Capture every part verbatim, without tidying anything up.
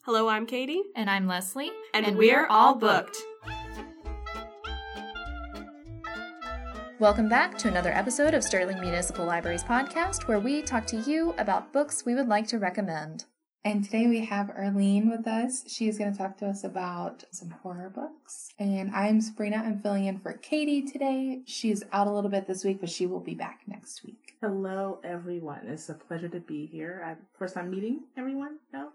Hello, I'm Katie. And I'm Leslie. And, and we're, we're all booked. Welcome back to another episode of Sterling Municipal Library's podcast, where we talk to you about books we would like to recommend. And today we have Arlene with us. She is going to talk to us about some horror books. And I'm Sabrina. I'm filling in for Katie today. She's out a little bit this week, but she will be back next week. Hello, everyone. It's a pleasure to be here. I, first time meeting everyone? No?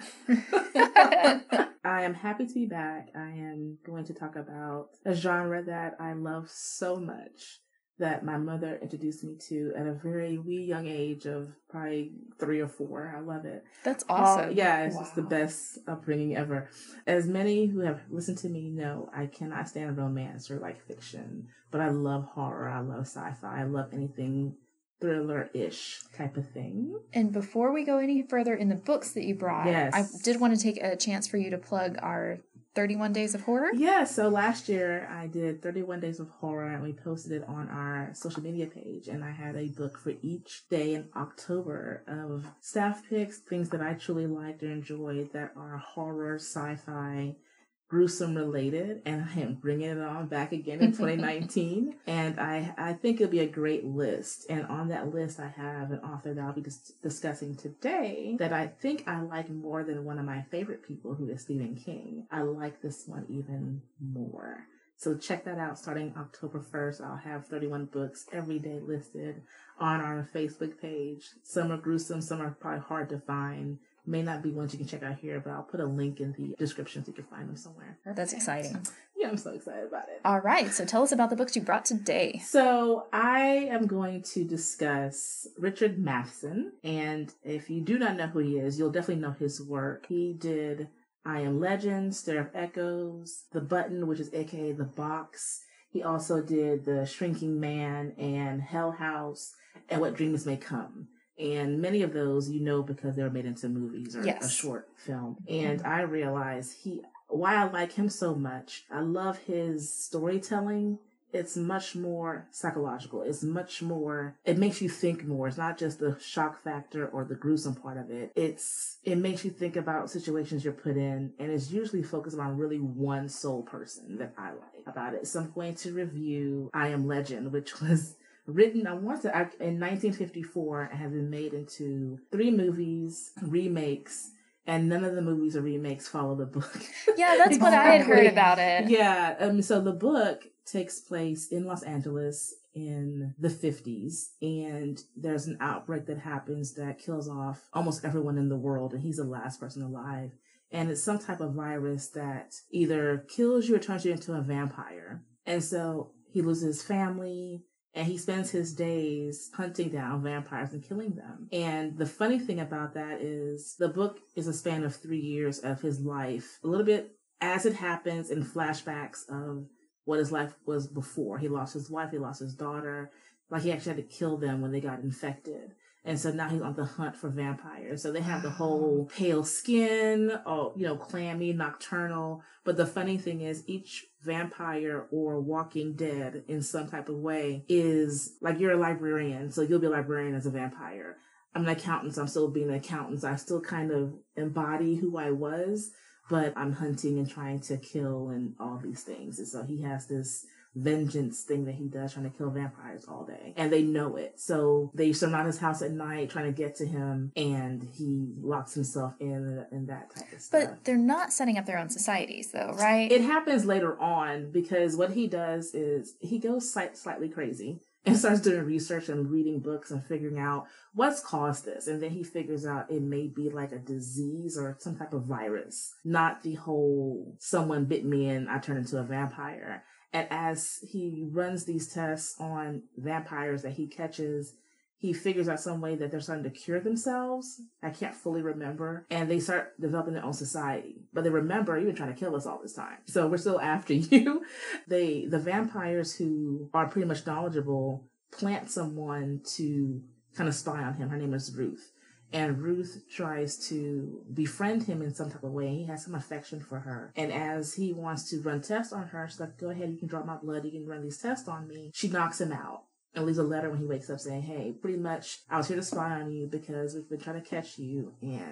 I am happy to be back. I am going to talk about a genre that I love so much that my mother introduced me to at a very wee young age of probably three or four. I love it. That's awesome. Uh, yeah, it's wow. just the best upbringing ever. As many who have listened to me know, I cannot stand romance or like fiction, but I love horror. I love sci-fi. I love anything thriller-ish type of thing. And before we go any further in the books that you brought, yes. I did want to take a chance for you to plug our thirty-one Days of Horror. Yeah, so last year I did thirty-one Days of Horror and we posted it on our social media page, and I had a book for each day in October of staff picks, things that I truly liked or enjoyed that are horror, sci-fi, gruesome related, and I am bringing it on back again in twenty nineteen. And I I think it'll be a great list. And on that list, I have an author that I'll be dis- discussing today that I think I like more than one of my favorite people, who is Stephen King. I like this one even more. So check that out. Starting October first, I'll have thirty-one books every day listed on our Facebook page. Some are gruesome, some are probably hard to find. May not be ones you can check out here, but I'll put a link in the description so you can find them somewhere. That's exciting. Yeah, I'm so excited about it. All right, so tell us about the books you brought today. So I am going to discuss Richard Matheson, and if you do not know who he is, you'll definitely know his work. He did I Am Legend, Stir of Echoes, The Button, which is aka The Box. He also did The Shrinking Man and Hell House and What Dreams May Come. And many of those you know because they were made into movies or yes. a short film. And I realize he, why I like him so much, I love his storytelling. It's much more psychological. It's much more, it makes you think more. It's not just the shock factor or the gruesome part of it. It's, it makes you think about situations you're put in, and it's usually focused on really one sole person that I like about it. So I'm going to review I Am Legend, which was written, I want to, in nineteen fifty-four, and has been made into three movies, remakes, and none of the movies or remakes follow the book. Yeah, that's what I had heard about it. Yeah, um, so the book takes place in Los Angeles in the fifties, and there's an outbreak that happens that kills off almost everyone in the world, and he's the last person alive. And it's some type of virus that either kills you or turns you into a vampire. And so he loses family, and he spends his days hunting down vampires and killing them. And the funny thing about that is the book is a span of three years of his life, a little bit as it happens in flashbacks of what his life was before. He lost his wife, he lost his daughter. Like, he actually had to kill them when they got infected. And so now he's on the hunt for vampires. So they have the whole pale skin, or, you know, clammy, nocturnal. But the funny thing is, each vampire or walking dead in some type of way is like, you're a librarian. So you'll be a librarian as a vampire. I'm an accountant, so I'm still being an accountant. So I still kind of embody who I was, but I'm hunting and trying to kill and all these things. And so he has this vengeance thing that he does, trying to kill vampires all day, and they know it. So they surround his house at night trying to get to him, and he locks himself in and that type of stuff. But they're not setting up their own societies, though, right? It happens later on, because what he does is he goes slightly crazy and starts doing research and reading books and figuring out what's caused this. And then he figures out it may be like a disease or some type of virus, not the whole someone bit me and I turned into a vampire. And as he runs these tests on vampires that he catches, he figures out some way that they're starting to cure themselves. I can't fully remember. And they start developing their own society. But they remember, you've been trying to kill us all this time, so we're still after you. They, the vampires who are pretty much knowledgeable, plant someone to kind of spy on him. Her name is Ruth. And Ruth tries to befriend him in some type of way. He has some affection for her. And as he wants to run tests on her, she's like, go ahead, you can draw my blood, you can run these tests on me. She knocks him out and leaves a letter when he wakes up saying, hey, pretty much I was here to spy on you because we've been trying to catch you and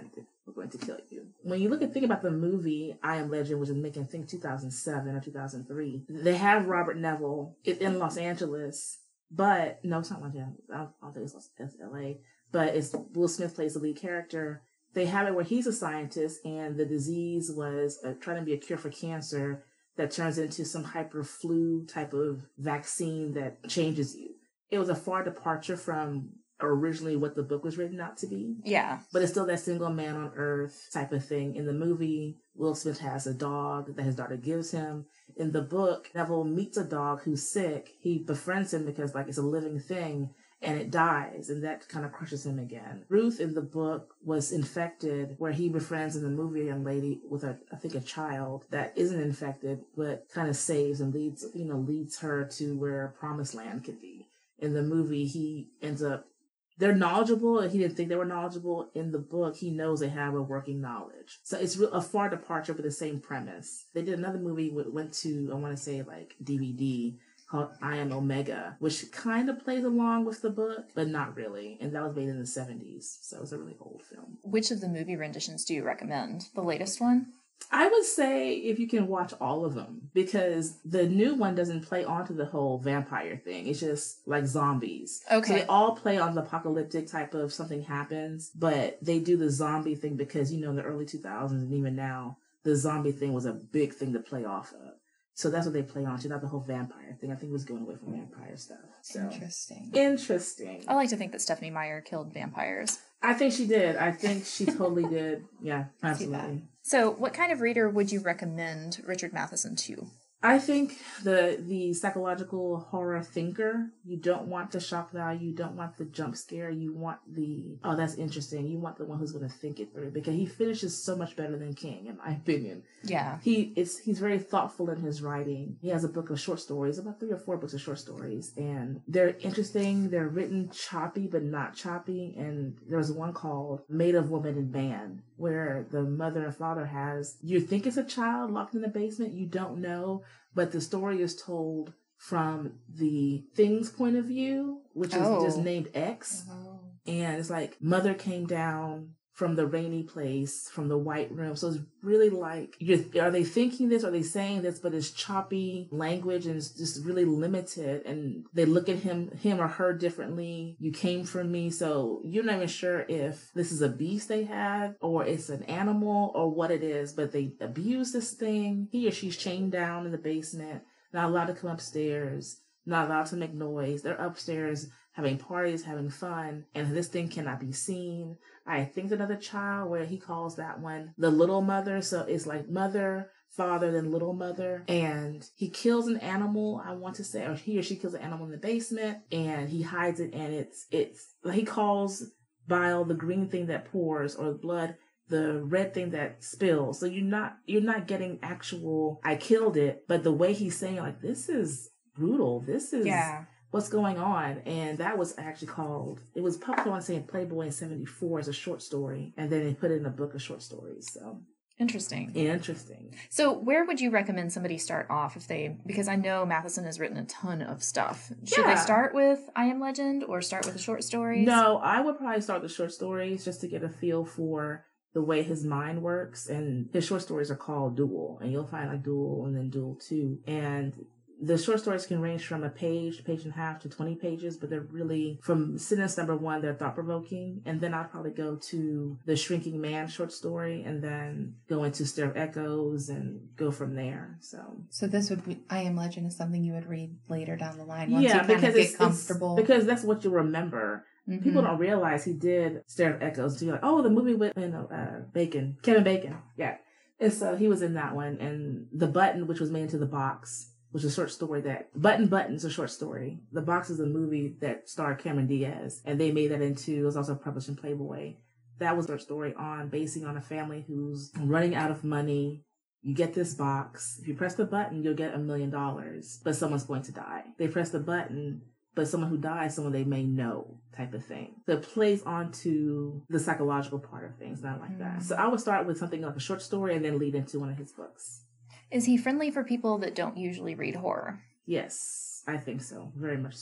we're going to kill you. When you look at think about the movie I Am Legend, which is making I think two thousand seven or two thousand three, they have Robert Neville in Los Angeles, but no, it's not Los Angeles. I don't, I don't think it's, it's L A, but it's Will Smith plays the lead character. They have it where he's a scientist, and the disease was uh, trying to be a cure for cancer that turns into some hyper flu type of vaccine that changes you. It was a far departure from originally what the book was written out to be. Yeah. But it's still that single man on earth type of thing. In the movie, Will Smith has a dog that his daughter gives him. In the book, Neville meets a dog who's sick. He befriends him because like it's a living thing, and it dies, and that kind of crushes him again. Ruth in the book was infected, where he befriends in the movie a young lady with a, I think a child that isn't infected, but kind of saves and leads, you know, leads her to where promised land could be. In the movie, he ends up, they're knowledgeable, and he didn't think they were knowledgeable. In the book, he knows they have a working knowledge. So it's a far departure with the same premise. They did another movie, went to, I want to say like D V D, called I Am Omega, which kind of plays along with the book, but not really. And that was made in the seventies. So it's a really old film. Which of the movie renditions do you recommend? The latest one? I would say if you can watch all of them, because the new one doesn't play onto the whole vampire thing. It's just like zombies. Okay. So they all play on the apocalyptic type of something happens, but they do the zombie thing because, you know, in the early two thousands and even now, the zombie thing was a big thing to play off of. So that's what they play on to, not the whole vampire thing. I think it was going away from vampire stuff. So Interesting. Interesting. I like to think that Stephenie Meyer killed vampires. I think she did. I think she totally did. Yeah, absolutely. So what kind of reader would you recommend Richard Matheson to? I think the the psychological horror thinker, you don't want the shock value, you don't want the jump scare, you want the, oh, that's interesting. You want the one who's going to think it through, because he finishes so much better than King, in my opinion. Yeah. He it's he's very thoughtful in his writing. He has a book of short stories, about three or four books of short stories, and they're interesting. They're written choppy, but not choppy. And there's one called Made of Woman and Man, where the mother and father has, you think it's a child locked in the basement, you don't know, but the story is told from the thing's point of view, which is Oh. just named X. Oh. And it's like mother came down from the rainy place, from the white room. So it's really like, you're, are they thinking this? Are they saying this? But it's choppy language and it's just really limited. And they look at him, him or her differently. You came from me. So you're not even sure if this is a beast they have or it's an animal or what it is, but they abuse this thing. He or she's chained down in the basement, not allowed to come upstairs, not allowed to make noise. They're upstairs having parties, having fun, and this thing cannot be seen. I think another child where he calls that one the little mother. So it's like mother, father, then little mother. And he kills an animal, I want to say, or he or she kills an animal in the basement, and he hides it, and it's, it's, he calls bile the green thing that pours, or blood the red thing that spills. So you're not, you're not getting actual, I killed it, but the way he's saying, like, this is brutal. This is Yeah. what's going on. And that was actually called, it was published, I want to say, in Playboy in seventy-four as a short story. And then they put it in a book of short stories. So Interesting. interesting. So where would you recommend somebody start off if they, because I know Matheson has written a ton of stuff. Should Yeah. they start with I Am Legend or start with the short stories? No, I would probably start with short stories just to get a feel for the way his mind works. And his short stories are called Duel. And you'll find like Duel and then Duel two. And the short stories can range from a page, page and a half to twenty pages, but they're really, from sentence number one, they're thought-provoking. And then I'll probably go to the Shrinking Man short story and then go into Stir of Echoes and go from there. So So this would be, I Am Legend is something you would read later down the line once yeah, you kind because of get it's, comfortable. it's because that's what you remember. Mhm. People don't realize he did Stir of Echoes. So you're like, oh, the movie with you know, uh, Bacon, Kevin Bacon. Yeah. And so he was in that one. And The Button, which was made into The Box, which is a short story that, Button Button's a short story. The Box is a movie that starred Cameron Diaz. And they made that into, it was also published in Playboy. That was their story on, basing on a family who's running out of money. You get this box. If you press the button, you'll get a million dollars. But someone's going to die. They press the button, but someone who dies, someone they may know, type of thing. So it plays onto the psychological part of things, not like that. So I would start with something like a short story and then lead into one of his books. Is he friendly for people that don't usually read horror? Yes, I think so. Very much so.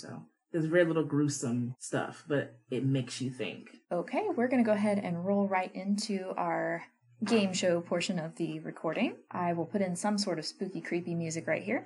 There's very little gruesome stuff, but it makes you think. Okay, we're going to go ahead and roll right into our game show portion of the recording. I will put in some sort of spooky, creepy music right here.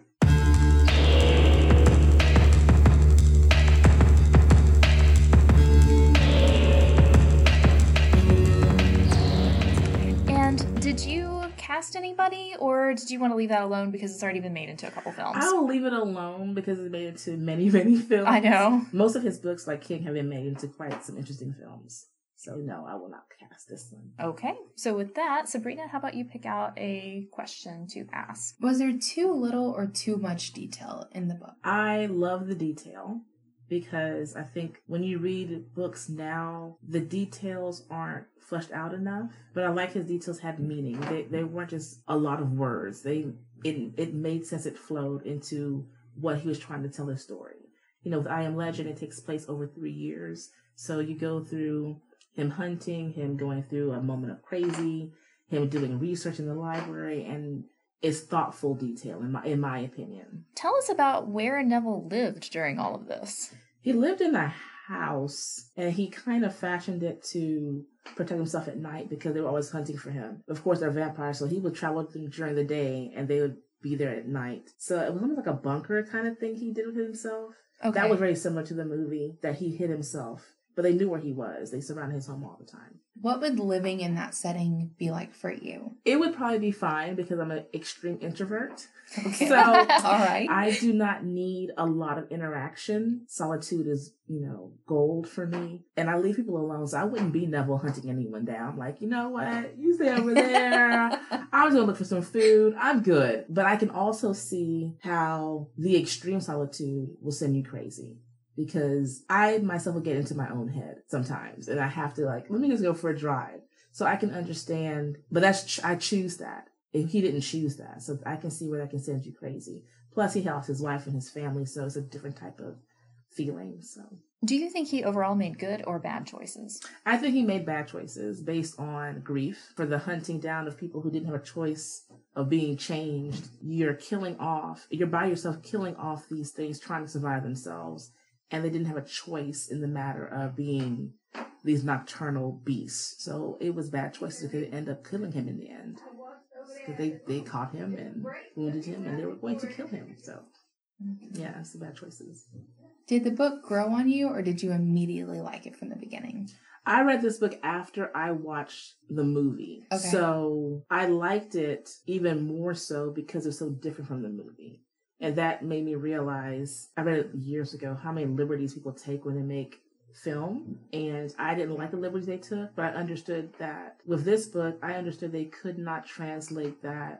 And did you cast anybody, or did you want to leave that alone because it's already been made into a couple films? I will leave it alone because it's made into many, many films. I know. Most of his books, like King, have been made into quite some interesting films. So no, I will not cast this one. Okay, so with that, Sabrina, how about you pick out a question to ask? Was there too little or too much detail in the book? I love the detail because I think when you read books now, the details aren't fleshed out enough. But I like his details had meaning. They they weren't just a lot of words. They it it made sense. It flowed into what he was trying to tell his story. You know, with I Am Legend, it takes place over three years. So you go through him hunting, him going through a moment of crazy, him doing research in the library, and it's thoughtful detail, in my in my opinion. Tell us about where Neville lived during all of this. He lived in a house, and he kind of fashioned it to protect himself at night because they were always hunting for him. Of course, they're vampires, so he would travel during the day, and they would be there at night. So it was almost like a bunker kind of thing he did with himself. Okay. That was very similar to the movie, that he hid himself. But they knew where he was. They surrounded his home all the time. What would living in that setting be like for you? It would probably be fine because I'm an extreme introvert. Okay. So all right. I do not need a lot of interaction. Solitude is, you know, gold for me. And I leave people alone. So I wouldn't be Neville hunting anyone down. I'm like, you know what? You stay over there. I'm just going to look for some food. I'm good. But I can also see how the extreme solitude will send you crazy. Because I myself will get into my own head sometimes. And I have to like, let me just go for a drive. So I can understand, but that's, I choose that. If he didn't choose that. So I can see where that can send you crazy. Plus he lost his wife and his family. So it's a different type of feeling. So. Do you think he overall made good or bad choices? I think he made bad choices based on grief. For the hunting down of people who didn't have a choice of being changed. You're killing off, you're by yourself killing off these things, trying to survive themselves. And they didn't have a choice in the matter of being these nocturnal beasts. So it was bad choices because they ended up killing him in the end. Because they, they caught him and wounded him and they were going to kill him. So, yeah, it's bad choices. Did the book grow on you or did you immediately like it from the beginning? I read this book after I watched the movie. Okay. So I liked it even more so because it's so different from the movie. And that made me realize, I read it years ago, how many liberties people take when they make film. And I didn't like the liberties they took, but I understood that with this book, I understood they could not translate that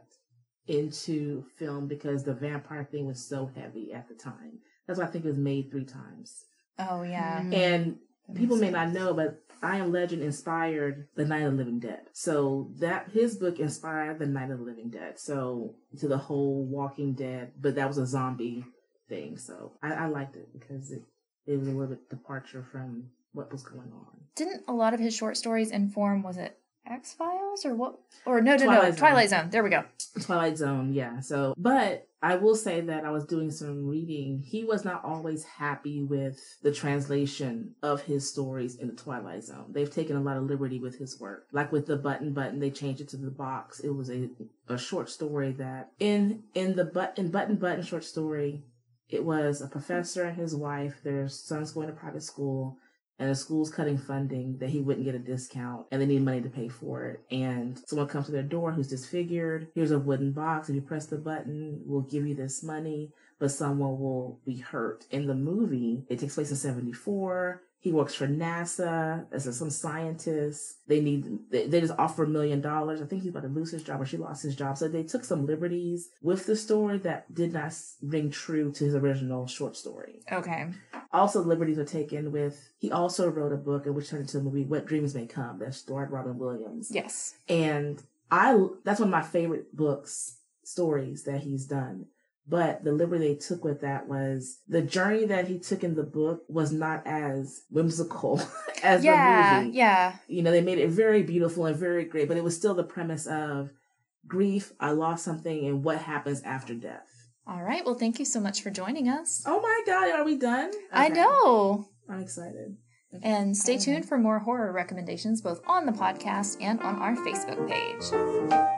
into film because the vampire thing was so heavy at the time. That's why I think it was made three times. Oh, yeah. Mm. And That people may makes not sense. know, but I Am Legend inspired The Night of the Living Dead. So that his book inspired The Night of the Living Dead. So to the whole Walking Dead, but that was a zombie thing. So I, I liked it because it, it was a little bit departure from what was going on. Didn't a lot of his short stories inform, was it X-Files or what? Or no, no, Twilight no, Zone. Twilight Zone. There we go. Twilight Zone, yeah. So, but I will say that I was doing some reading. He was not always happy with the translation of his stories in the Twilight Zone. They've taken a lot of liberty with his work. Like with the Button Button, they changed it to the box. It was a, a short story that in in the but in Button Button short story, it was a professor and his wife. Their son's going to private school. And the school's cutting funding that he wouldn't get a discount and they need money to pay for it. And someone comes to their door who's disfigured. Here's a wooden box. If you press the button, we'll give you this money, but someone will be hurt. In the movie, it takes place in seventy-four. He works for NASA as a, some scientist. They need, they, they just offer a million dollars. I think he's about to lose his job or she lost his job. So they took some liberties with the story that did not ring true to his original short story. Okay. Also, liberties were taken with, he also wrote a book which turned into a movie, What Dreams May Come, that starred Robin Williams. Yes. And I, that's one of my favorite books, stories that he's done. But the liberty they took with that was the journey that he took in the book was not as whimsical as yeah, the movie. Yeah, You know, they made it very beautiful and very great, but it was still the premise of grief, I lost something, and what happens after death. All right. Well, thank you so much for joining us. Oh my God, are we done? I Okay. know. I'm excited. And stay Okay. tuned for more horror recommendations both on the podcast and on our Facebook page.